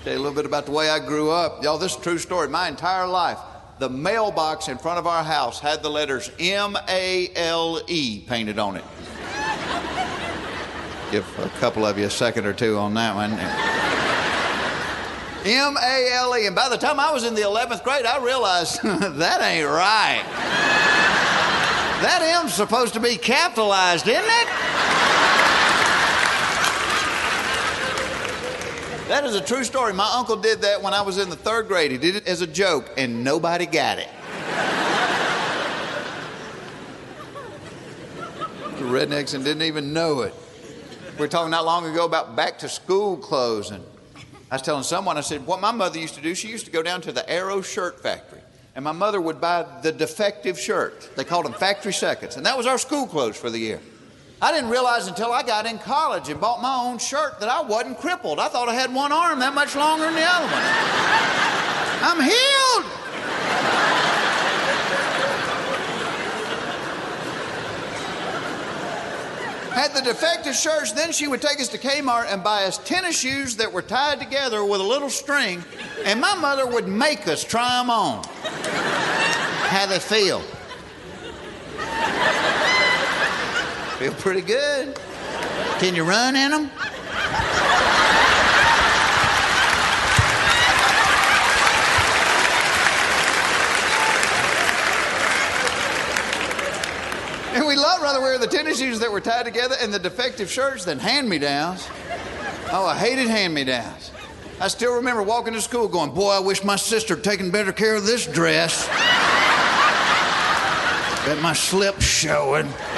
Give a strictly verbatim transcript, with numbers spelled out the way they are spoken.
Tell you a little bit about the way I grew up. Y'all, this is a true story. My entire life, the mailbox in front of our house had the letters M A L E painted on it. Give a couple of you a second or two on that one. M A L E. And by the time I was in the eleventh grade, I realized that ain't right. That M's supposed to be capitalized, isn't it? That is a true story. My uncle did that when I was in the third grade. He did it as a joke, and nobody got it. The rednecks and didn't even know it. We were talking not long ago about back-to-school clothes, and I was telling someone, I said, what my mother used to do, she used to go down to the Arrow shirt factory, and my mother would buy the defective shirts. They called them factory seconds, and that was our school clothes for the year. I didn't realize until I got in college and bought my own shirt that I wasn't crippled. I thought I had one arm that much longer than the other one. I'm healed. Had the defective shirts, then she would take us to Kmart and buy us tennis shoes that were tied together with a little string, and my mother would make us try them on. How they feel? Feel pretty good. Can you run in them? And we'd lot rather wear the tennis shoes that were tied together and the defective shirts than hand-me-downs. Oh, I hated hand-me-downs. I still remember walking to school going, boy, I wish my sister had taken better care of this dress. Bet my slip's showing.